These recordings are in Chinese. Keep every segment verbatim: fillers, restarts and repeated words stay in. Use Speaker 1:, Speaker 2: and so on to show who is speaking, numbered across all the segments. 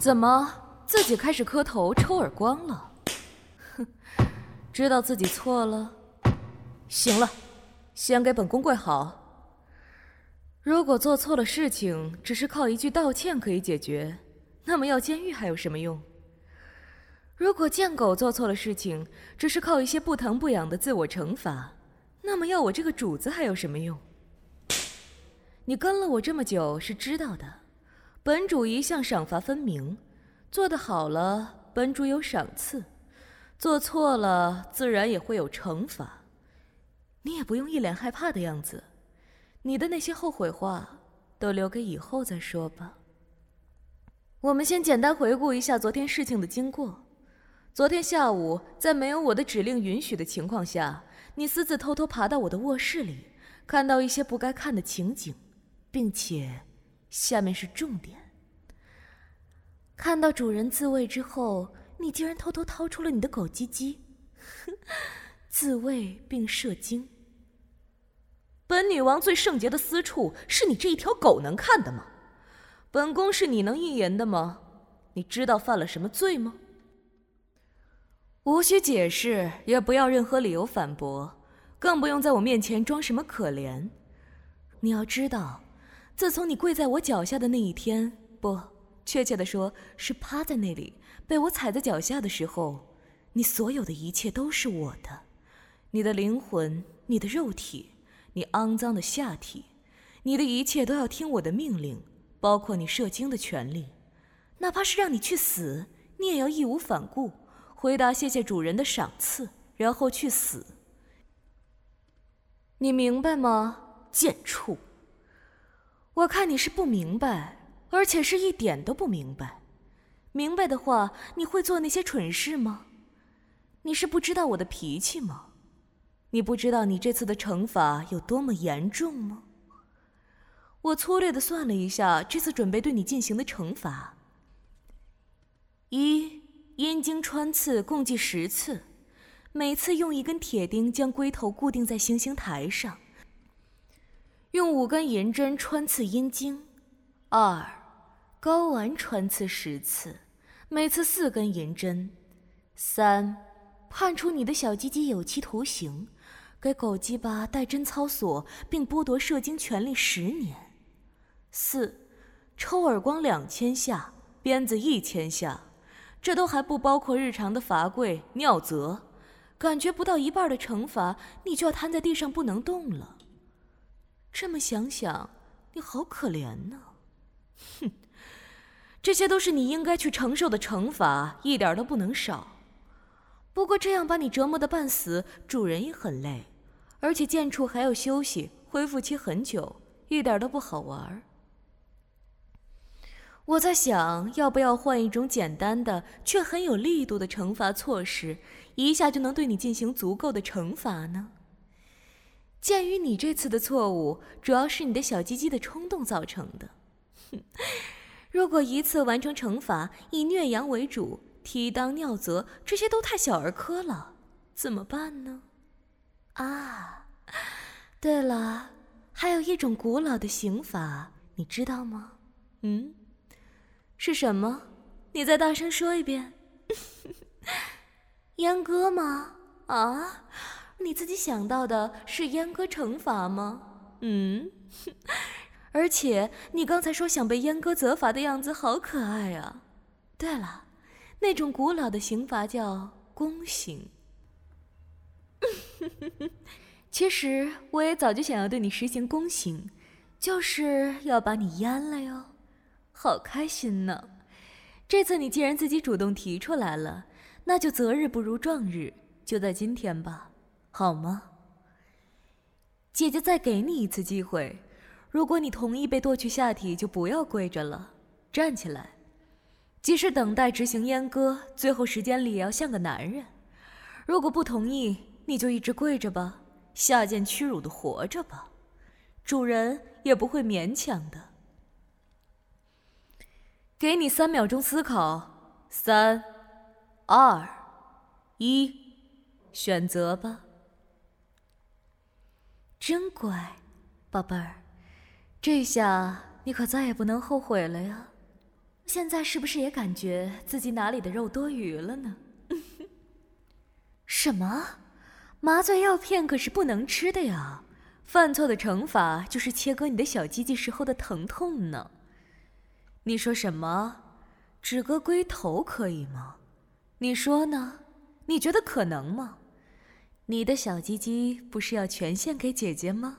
Speaker 1: 怎么自己开始磕头抽耳光了？哼，知道自己错了？行了，先给本宫跪好。如果做错了事情只是靠一句道歉可以解决，那么要监狱还有什么用？如果贱狗做错了事情只是靠一些不疼不痒的自我惩罚，那么要我这个主子还有什么用？你跟了我这么久是知道的，本主一向赏罚分明，做得好了本主有赏赐，做错了自然也会有惩罚。你也不用一脸害怕的样子，你的那些后悔话都留给以后再说吧。我们先简单回顾一下昨天事情的经过。昨天下午，在没有我的指令允许的情况下，你私自偷偷爬到我的卧室里，看到一些不该看的情景，并且下面是重点。看到主人自慰之后，你竟然偷偷掏出了你的狗鸡鸡，自慰并射精。本女王最圣洁的私处是你这一条狗能看的吗？本宫是你能一言的吗？你知道犯了什么罪吗？无需解释，也不要任何理由反驳，更不用在我面前装什么可怜。你要知道，自从你跪在我脚下的那一天，不，确切地说是趴在那里被我踩在脚下的时候，你所有的一切都是我的，你的灵魂，你的肉体，你肮脏的下体，你的一切都要听我的命令，包括你射精的权利。哪怕是让你去死，你也要义无反顾回答谢谢主人的赏赐，然后去死。你明白吗，贱畜？我看你是不明白，而且是一点都不明白。明白的话，你会做那些蠢事吗？你是不知道我的脾气吗？你不知道你这次的惩罚有多么严重吗？我粗略地算了一下这次准备对你进行的惩罚：一，阴茎穿刺共计十次，每次用一根铁钉将龟头固定在行刑台上，用五根银针穿刺阴茎。二，睾丸穿刺十次，每次四根银针。三，判处你的小鸡鸡有期徒刑，给狗鸡巴戴贞操锁，并剥夺射精权利十年。四，抽耳光两千下，鞭子一千下，这都还不包括日常的罚跪、尿责。感觉不到一半的惩罚，你就要瘫在地上不能动了。这么想想，你好可怜呢。哼，这些都是你应该去承受的惩罚，一点都不能少。不过这样把你折磨得半死，主人也很累，而且贱畜还要休息，恢复期很久，一点都不好玩。我在想，要不要换一种简单的却很有力度的惩罚措施，一下就能对你进行足够的惩罚呢？鉴于你这次的错误主要是你的小鸡鸡的冲动造成的，如果一次完成惩罚，以虐羊为主，踢裆、尿责这些都太小儿科了，怎么办呢？啊，对了，还有一种古老的刑罚，你知道吗？嗯？是什么？你再大声说一遍。阉割吗？啊，你自己想到的是阉割惩罚吗？嗯，而且你刚才说想被阉割责罚的样子好可爱啊。对了，那种古老的刑罚叫宫刑。其实我也早就想要对你实行宫刑，就是要把你阉了哟。好开心呢！这次你既然自己主动提出来了，那就择日不如撞日，就在今天吧，好吗？姐姐再给你一次机会，如果你同意被剁去下体，就不要跪着了，站起来。即使等待执行阉割，最后时间里也要像个男人。如果不同意，你就一直跪着吧，下贱屈辱的活着吧，主人也不会勉强的。给你三秒钟思考，三、二、一，选择吧。真乖，宝贝儿，这下你可再也不能后悔了呀。 现在是不是也感觉自己哪里的肉多余了呢？什么？麻醉药片可是不能吃的呀！犯错的惩罚就是切割你的小鸡鸡时候的疼痛呢。你说什么？只割龟头可以吗？你说呢？你觉得可能吗？你的小鸡鸡不是要全献给姐姐吗？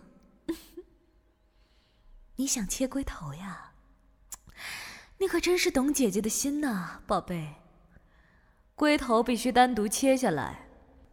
Speaker 1: 你想切龟头呀？你可真是懂姐姐的心呐，宝贝。龟头必须单独切下来，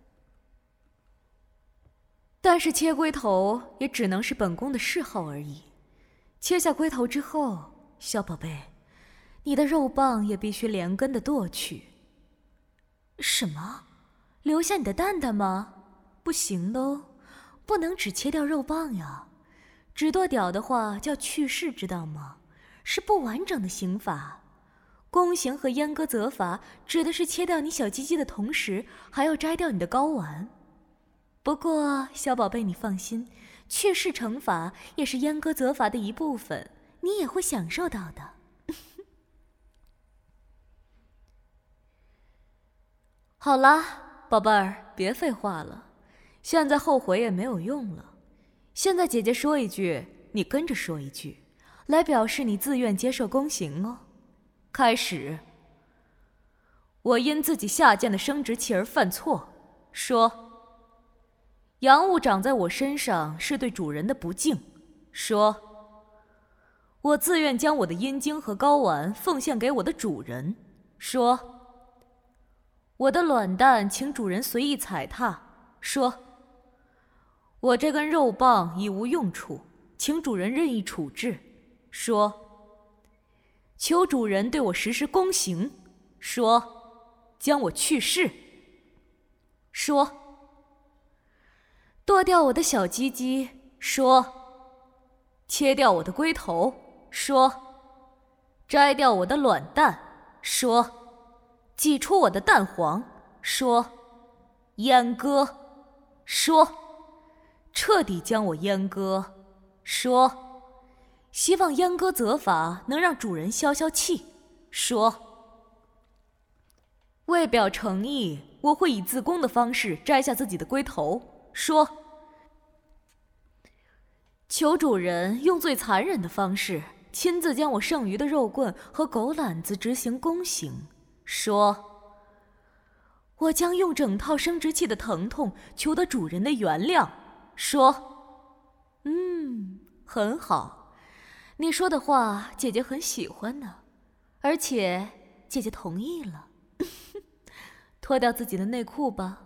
Speaker 1: 但是切龟头也只能是本宫的嗜好而已。切下龟头之后，小宝贝，你的肉棒也必须连根的剁去。什么？留下你的蛋蛋吗？不行的哦，不能只切掉肉棒呀。只剁屌的话叫去势，知道吗？是不完整的刑罚。宫刑和阉割责罚指的是切掉你小鸡鸡的同时，还要摘掉你的睾丸。不过，小宝贝，你放心，去势惩罚也是阉割责罚的一部分，你也会享受到的。好啦，宝贝儿，别废话了，现在后悔也没有用了。现在姐姐说一句，你跟着说一句，来表示你自愿接受宫刑哦。开始。我因自己下贱的生殖器而犯错，说阳物长在我身上是对主人的不敬，说我自愿将我的阴茎和睾丸奉献给我的主人，说我的卵蛋请主人随意踩踏，说我这根肉棒已无用处，请主人任意处置，说求主人对我实施宫刑，说将我去势，说剁掉我的小鸡鸡，说切掉我的龟头，说摘掉我的卵蛋，说挤出我的蛋黄，说阉割，说彻底将我阉割，说希望阉割责罚能让主人消消气，说为表诚意，我会以自宫的方式摘下自己的龟头，说求主人用最残忍的方式亲自将我剩余的肉棍和狗懒子执行宫刑，说我将用整套生殖器的疼痛求得主人的原谅，说嗯，很好，你说的话姐姐很喜欢呢，而且姐姐同意了。脱掉自己的内裤吧。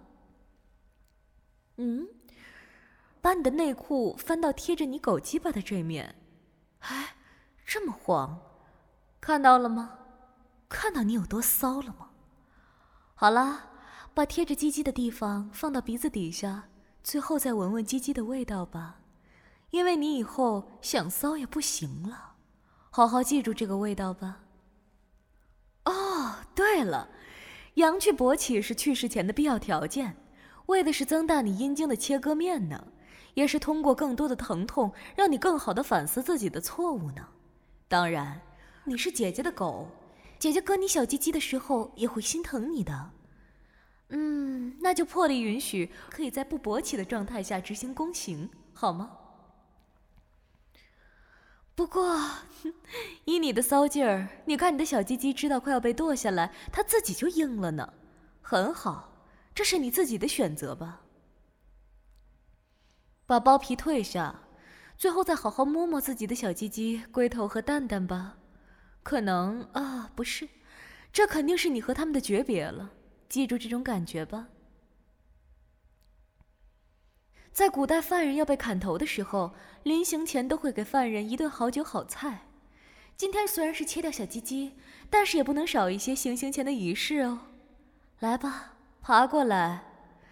Speaker 1: 嗯，把你的内裤翻到贴着你狗鸡巴的这面。哎，这么黄，看到了吗？看到你有多骚了吗？好啦，把贴着鸡鸡的地方放到鼻子底下，最后再闻闻鸡鸡的味道吧，因为你以后想骚也不行了。好好记住这个味道吧。哦，对了，阳去勃起是去势前的必要条件，为的是增大你阴茎的切割面呢，也是通过更多的疼痛让你更好的反思自己的错误呢。当然，你是姐姐的狗，姐姐割你小鸡鸡的时候也会心疼你的。嗯，那就破例允许可以在不勃起的状态下执行宫刑，好吗？不过，以你的骚劲儿，你看你的小鸡鸡知道快要被剁下来，它自己就硬了呢。很好，这是你自己的选择吧。把包皮退下，最后再好好摸摸自己的小鸡鸡、龟头和蛋蛋吧。可能啊，不是，这肯定是你和他们的诀别了。记住这种感觉吧。在古代，犯人要被砍头的时候，临刑前都会给犯人一顿好酒好菜。今天虽然是切掉小鸡鸡，但是也不能少一些行刑前的仪式哦。来吧，爬过来。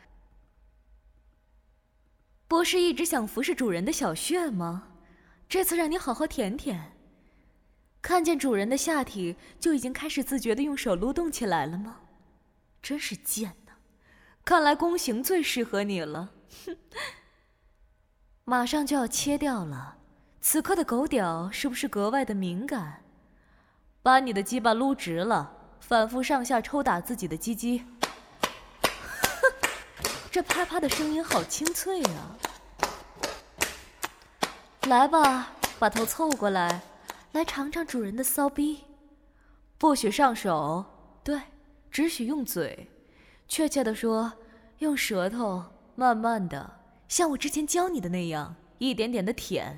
Speaker 1: 不是一直想服侍主人的小穴吗？这次让你好好舔舔。看见主人的下体，就已经开始自觉地用手撸动起来了吗？真是贱呐！看来宫刑最适合你了。哼，马上就要切掉了，此刻的狗屌是不是格外的敏感？ 把你的鸡巴撸直了，反复上下抽打自己的鸡鸡。这啪啪的声音好清脆啊！来吧，把头凑过来，来尝尝主人的骚逼。不许上手，对，只许用嘴，确切地说，用舌头慢慢的，像我之前教你的那样，一点点的舔。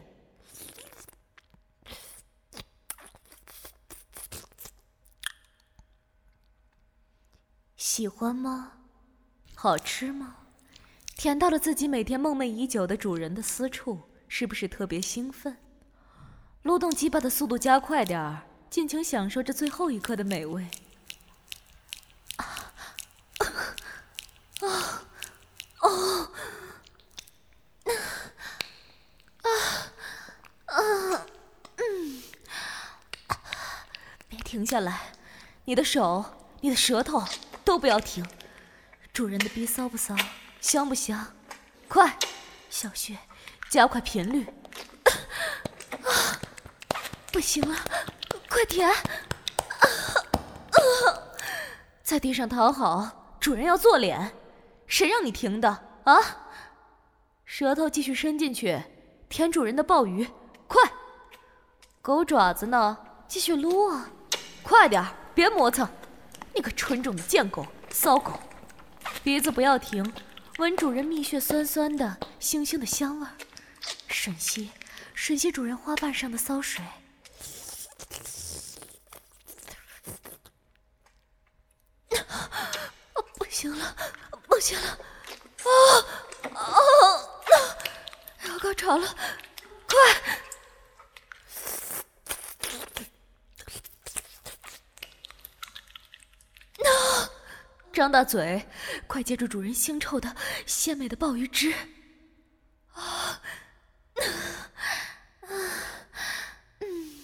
Speaker 1: 喜欢吗？好吃吗？舔到了自己每天梦寐已久的主人的私处，是不是特别兴奋？撸动鸡巴的速度加快点儿，尽情享受这最后一刻的美味。啊啊哦啊啊嗯，别停下来，你的手，你的舌头都不要停。主人的逼骚不骚？香不香？快，小穴，加快频率。啊，不行了，快舔！啊啊！在地上躺好，主人要做脸，谁让你停的啊？舌头继续伸进去，舔主人的鲍鱼，快！狗爪子呢？继续撸啊！快点，别磨蹭！你个纯种的贱狗，骚狗！鼻子不要停，闻主人蜜穴酸酸的、腥腥的香味儿，吮吸，吮吸主人花瓣上的骚水。不行了，不行了！啊啊！要高潮了，快！张大嘴，快接住主人腥臭的、鲜美的鲍鱼汁！啊，啊，嗯，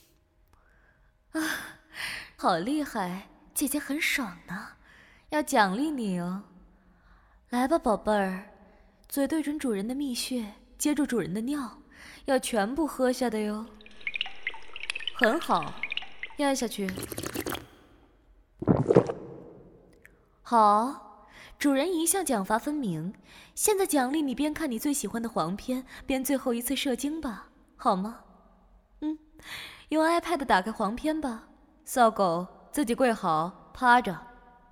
Speaker 1: 啊，好厉害，姐姐很爽呢，要奖励你哦。来吧，宝贝儿，嘴对准主人的蜜穴，接住主人的尿，要全部喝下的哟。很好，咽下去。好，主人一向奖罚分明，现在奖励你边看你最喜欢的黄片，边最后一次射精吧，好吗？嗯，用 iPad 打开黄片吧，骚狗，自己跪好，趴着。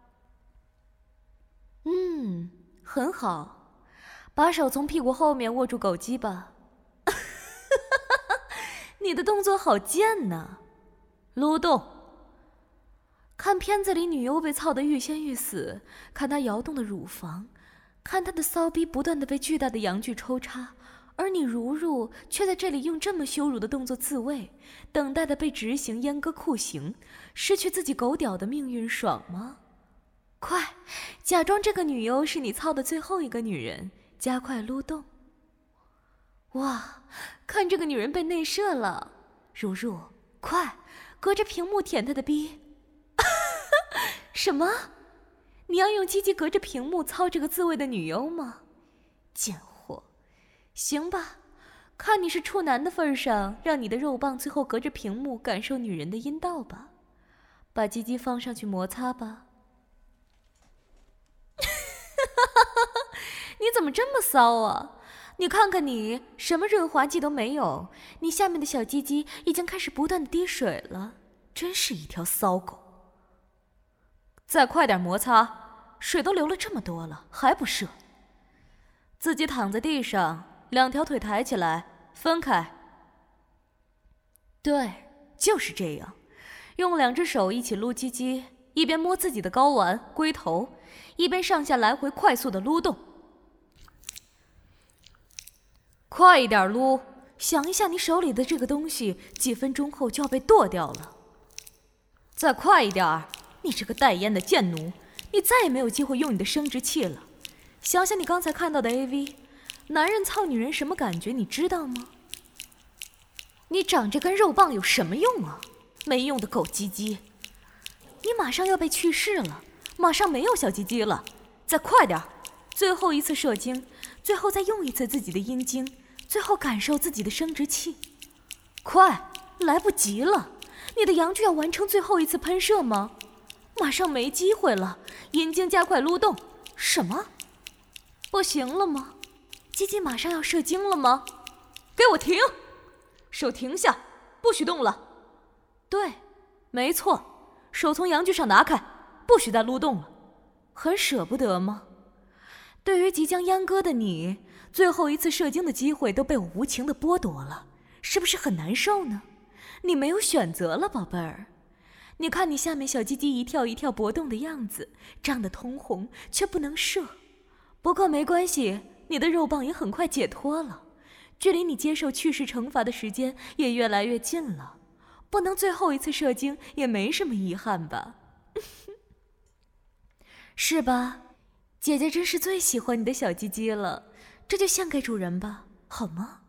Speaker 1: 嗯，很好，把手从屁股后面握住狗鸡吧。你的动作好贱呐！撸动。看片子里女优被操得欲仙欲死，看她摇动的乳房，看她的骚逼不断地被巨大的阳具抽插，而你如如却在这里用这么羞辱的动作自慰，等待的被执行阉割酷刑，失去自己狗屌的命运，爽吗？快，假装这个女优是你操的最后一个女人，加快撸动。哇，看这个女人被内射了，如如，快，隔着屏幕舔她的逼。什么？你要用鸡鸡隔着屏幕操这个自慰的女优吗？贱货！行吧，看你是处男的份上，让你的肉棒最后隔着屏幕感受女人的阴道吧。把鸡鸡放上去摩擦吧。你怎么这么骚啊？你看看你，什么润滑剂都没有，你下面的小鸡鸡已经开始不断的滴水了，真是一条骚狗。再快点摩擦，水都流了这么多了，还不射？自己躺在地上，两条腿抬起来，分开。对，就是这样，用两只手一起撸鸡鸡，一边摸自己的睾丸、龟头，一边上下来回快速的撸动。快一点撸，想一下你手里的这个东西，几分钟后就要被剁掉了。再快一点，你这个带烟的贱奴，你再也没有机会用你的生殖器了。想想你刚才看到的 A V， 男人操女人什么感觉，你知道吗？你长这根肉棒有什么用啊？没用的狗鸡鸡！你马上要被去世了，马上没有小鸡鸡了。再快点，最后一次射精，最后再用一次自己的阴茎，最后感受自己的生殖器。快，来不及了！ 你的阳具要完成最后一次喷射吗？马上没机会了，阴茎加快撸动。什么？不行了吗？鸡鸡马上要射精了吗？给我停！手停下，不许动了。对，没错，手从阳具上拿开，不许再撸动了。很舍不得吗？对于即将阉割的你，最后一次射精的机会都被我无情地剥夺了，是不是很难受呢？你没有选择了，宝贝儿。你看你下面小鸡鸡一跳一跳搏动的样子，胀得通红，却不能射。不过没关系，你的肉棒也很快解脱了，距离你接受去世惩罚的时间也越来越近了。不能最后一次射精也没什么遗憾吧？是吧？姐姐真是最喜欢你的小鸡鸡了，这就献给主人吧，好吗？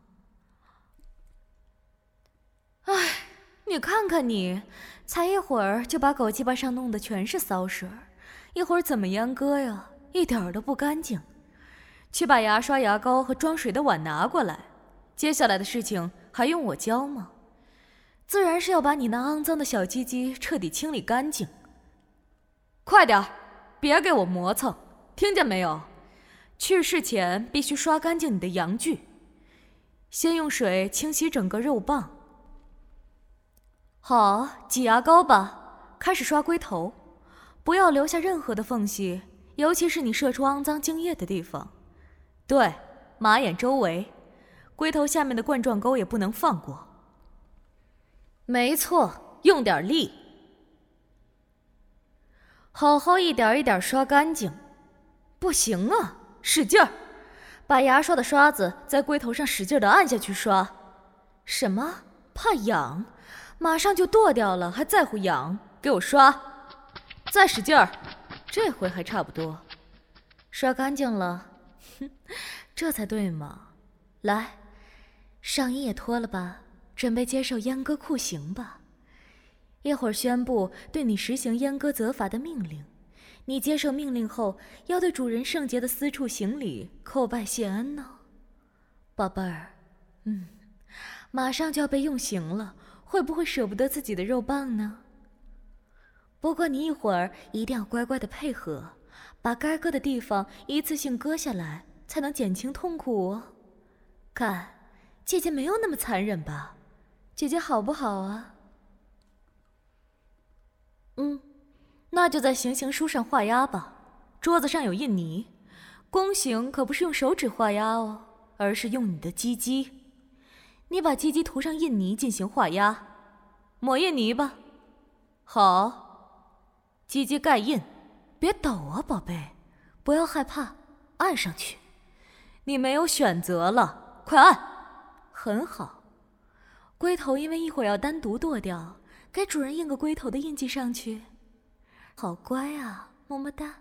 Speaker 1: 唉，你看看你，才一会儿就把狗鸡巴上弄得全是骚水，一会儿怎么阉割呀？一点儿都不干净。去把牙刷、牙膏和装水的碗拿过来，接下来的事情还用我教吗？自然是要把你那肮脏的小鸡鸡彻底清理干净。快点，别给我磨蹭，听见没有？去世前必须刷干净你的阳具，先用水清洗整个肉棒。好，挤牙膏吧，开始刷龟头，不要留下任何的缝隙，尤其是你射出肮脏精液的地方。对，马眼周围，龟头下面的冠状沟也不能放过。没错，用点力，好好一点一点刷干净。不行啊，使劲儿，把牙刷的刷子在龟头上使劲地按下去刷。什么？怕痒？马上就剁掉了，还在乎痒？给我刷，再使劲儿，这回还差不多，刷干净了。哼，这才对嘛。来，上衣也脱了吧，准备接受阉割酷刑吧。一会儿宣布对你实行阉割责罚的命令，你接受命令后要对主人圣洁的私处行礼，叩拜谢恩呢。宝贝儿，嗯，马上就要被用刑了，会不会舍不得自己的肉棒呢？不过你一会儿一定要乖乖的配合，把该割的地方一次性割下来，才能减轻痛苦哦。看，姐姐没有那么残忍吧？姐姐好不好啊？嗯，那就在行刑书上画押吧。桌子上有印泥，宫刑可不是用手指画押哦，而是用你的鸡鸡。你把鸡鸡涂上印泥进行画押，抹印泥吧。好，鸡鸡盖印，别抖啊，宝贝，不要害怕，按上去。你没有选择了，快按。很好，龟头因为一会儿要单独剁掉，给主人印个龟头的印记上去。好乖啊，么么哒。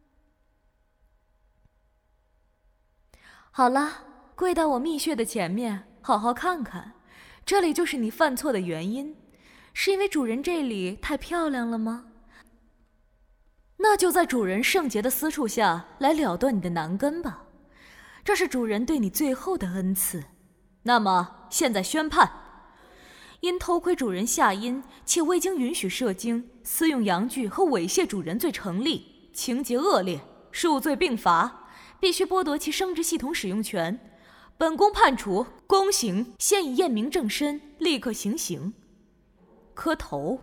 Speaker 1: 好了，跪到我蜜穴的前面，好好看看，这里就是你犯错的原因，是因为主人这里太漂亮了吗？那就在主人圣洁的私处下来了断你的男根吧，这是主人对你最后的恩赐。那么现在宣判，因偷窥主人下阴且未经允许射精、私用阳具和猥亵主人罪成立，情节恶劣，数罪并罚，必须剥夺其生殖系统使用权。本宫判处宫刑，现已验明正身，立刻行刑。磕头。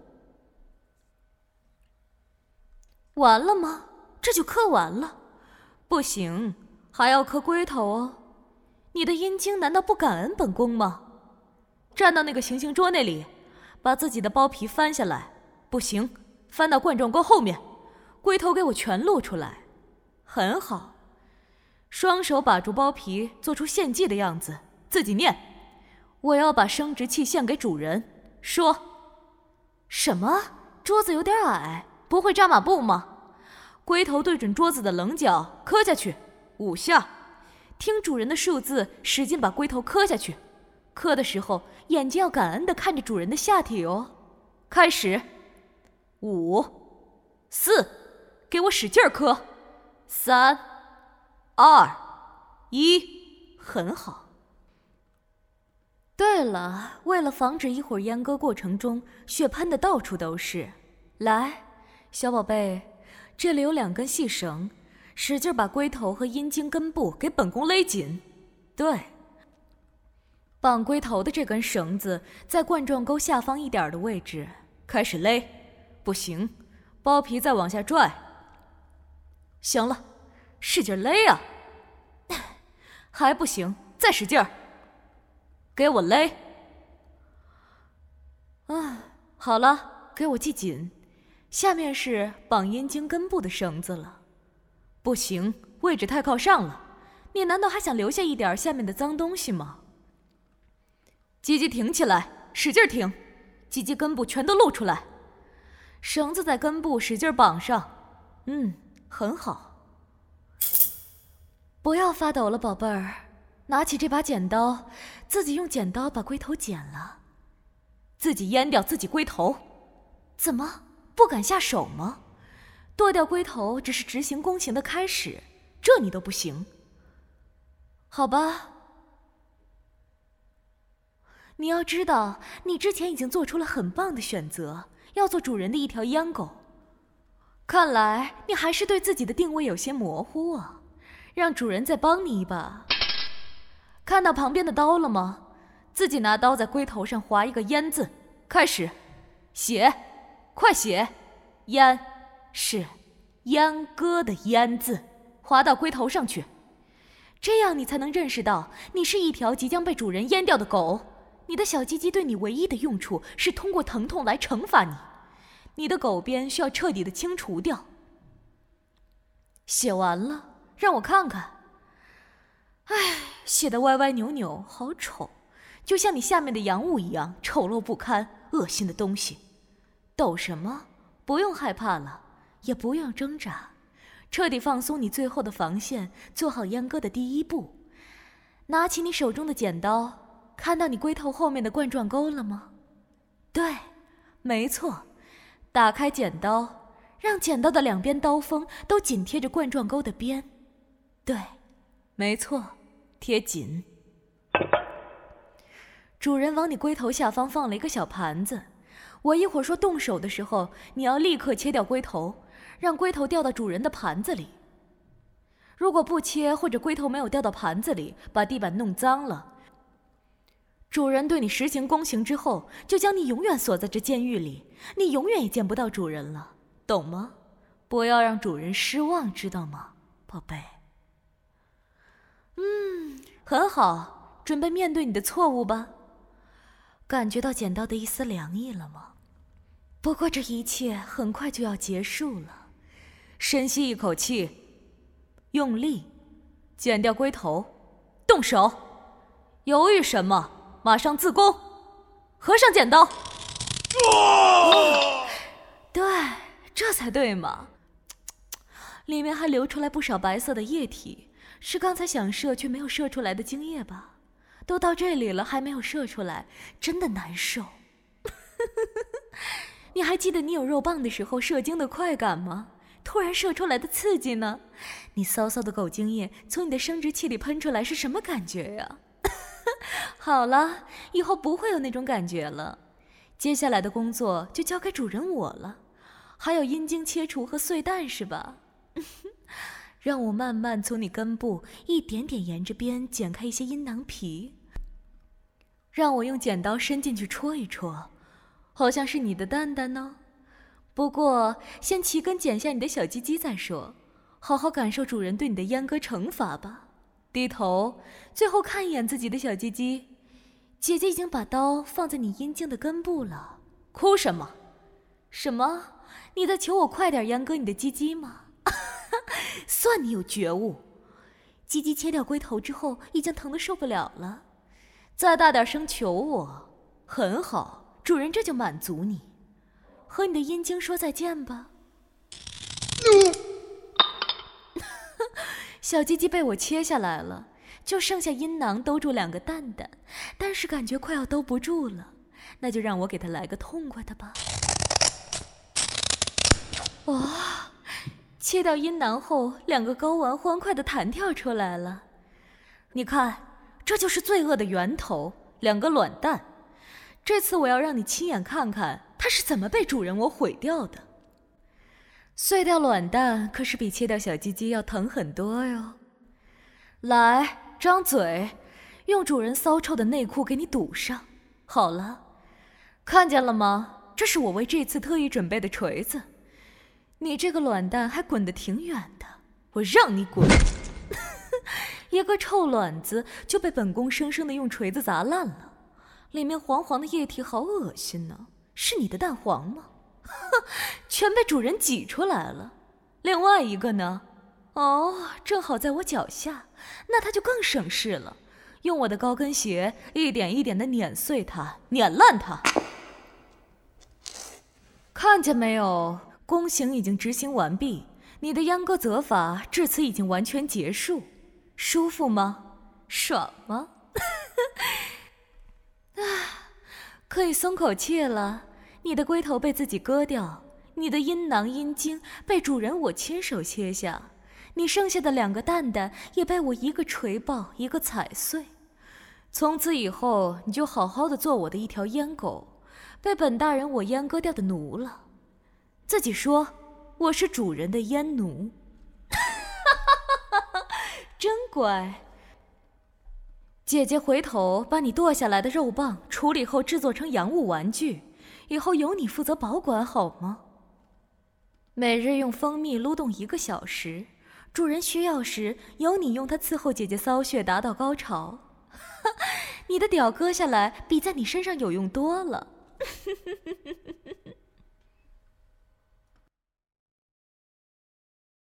Speaker 1: 完了吗？这就磕完了？不行，还要磕龟头哦。你的阴茎难道不感恩本宫吗？站到那个行刑桌那里，把自己的包皮翻下来。不行，翻到冠状沟后面，龟头给我全露出来。很好，双手把住包皮，做出献祭的样子，自己念：我要把生殖器献给主人。说。什么？桌子有点矮，不会扎马步吗？龟头对准桌子的棱角，磕下去五下，听主人的数字，使劲把龟头磕下去。磕的时候，眼睛要感恩地看着主人的下体哦。开始，五、四，给我使劲儿磕。三、二、一，很好。 对了，为了防止一会儿阉割过程中血喷的到处都是，来，小宝贝，这里有两根细绳，使劲把龟头和阴茎根部给本宫勒紧。对，绑龟头的这根绳子在冠状沟下方一点的位置开始勒，不行，包皮再往下拽。行了，使劲勒啊！还不行，再使劲儿。给我勒！啊，好了，给我系紧。下面是绑阴茎根部的绳子了。不行，位置太靠上了。你难道还想留下一点下面的脏东西吗？鸡鸡挺起来，使劲挺，鸡鸡根部全都露出来。绳子在根部使劲绑上。嗯，很好。不要发抖了，宝贝儿。拿起这把剪刀，自己用剪刀把龟头剪了，自己阉掉自己龟头。怎么不敢下手吗？剁掉龟头只是执行宫刑的开始，这你都不行？好吧，你要知道，你之前已经做出了很棒的选择，要做主人的一条阉狗。看来你还是对自己的定位有些模糊啊，让主人再帮你一把。看到旁边的刀了吗？自己拿刀在龟头上划一个阉字，开始写，快写，阉是阉割的阉字，划到龟头上去，这样你才能认识到你是一条即将被主人阉掉的狗。你的小鸡鸡对你唯一的用处是通过疼痛来惩罚你，你的狗鞭需要彻底的清除掉。写完了，让我看看。唉，写得歪歪扭扭，好丑，就像你下面的洋物一样丑陋不堪，恶心的东西。抖什么？不用害怕了，也不用挣扎，彻底放松你最后的防线，做好阉割的第一步。拿起你手中的剪刀，看到你龟头后面的冠状沟了吗？对，没错，打开剪刀，让剪刀的两边刀锋都紧贴着冠状沟的边。对，没错，贴紧。主人往你龟头下方放了一个小盘子，我一会儿说动手的时候，你要立刻切掉龟头，让龟头掉到主人的盘子里。如果不切，或者龟头没有掉到盘子里，把地板弄脏了，主人对你实行宫刑之后，就将你永远锁在这监狱里，你永远也见不到主人了，懂吗？不要让主人失望，知道吗，宝贝？嗯，很好，准备面对你的错误吧。感觉到剪刀的一丝凉意了吗？不过这一切很快就要结束了。深吸一口气，用力，剪掉龟头，动手。犹豫什么？马上自宫，合上剪刀。哦，对，这才对嘛。里面还流出来不少白色的液体，是刚才想射却没有射出来的精液吧？都到这里了还没有射出来，真的难受。你还记得你有肉棒的时候射精的快感吗？突然射出来的刺激呢？你骚骚的狗精液从你的生殖器里喷出来是什么感觉呀？好了，以后不会有那种感觉了。接下来的工作就交给主人我了。还有阴茎切除和碎蛋是吧？让我慢慢从你根部一点点沿着边剪开一些阴囊皮，让我用剪刀伸进去戳一戳，好像是你的蛋蛋呢。不过先齐根剪下你的小鸡鸡再说，好好感受主人对你的阉割惩罚吧。低头，最后看一眼自己的小鸡鸡。姐姐已经把刀放在你阴茎的根部了。哭什么？什么？你在求我快点阉割你的鸡鸡吗？算你有觉悟。鸡鸡切掉龟头之后，已经疼得受不了了。再大点声求我，很好，主人这就满足你。和你的阴茎说再见吧。小鸡鸡被我切下来了，就剩下阴囊兜住两个蛋蛋，但是感觉快要兜不住了，那就让我给它来个痛快的吧。哇、哦！切掉阴囊后，两个睾丸欢快地弹跳出来了。你看，这就是罪恶的源头， 两个卵蛋。这次我要让你亲眼看看它是怎么被主人我毁掉的。碎掉卵蛋可是比切掉小鸡鸡要疼很多哟。来，张嘴，用主人骚臭的内裤给你堵上。好了，看见了吗？这是我为这次特意准备的锤子。你这个卵蛋还滚得挺远的，我让你滚！一个臭卵子就被本宫生生的用锤子砸烂了，里面黄黄的液体好恶心呢、啊，是你的蛋黄吗？全被主人挤出来了。另外一个呢？哦，正好在我脚下，那它就更省事了，用我的高跟鞋一点一点的碾碎它，碾烂它。看见没有？宫刑已经执行完毕，你的阉割责罚至此已经完全结束。舒服吗？爽吗？啊，可以松口气了。你的龟头被自己割掉，你的阴囊阴茎被主人我亲手切下，你剩下的两个蛋蛋也被我一个锤爆，一个踩碎。从此以后，你就好好的做我的一条阉狗，被本大人我阉割掉的奴了。自己说，我是主人的阉奴。真乖。姐姐回头把你剁下来的肉棒处理后制作成洋物玩具，以后由你负责保管好吗？每日用蜂蜜撸动一个小时，主人需要时由你用它伺候姐姐骚穴达到高潮。你的屌割下来比在你身上有用多了。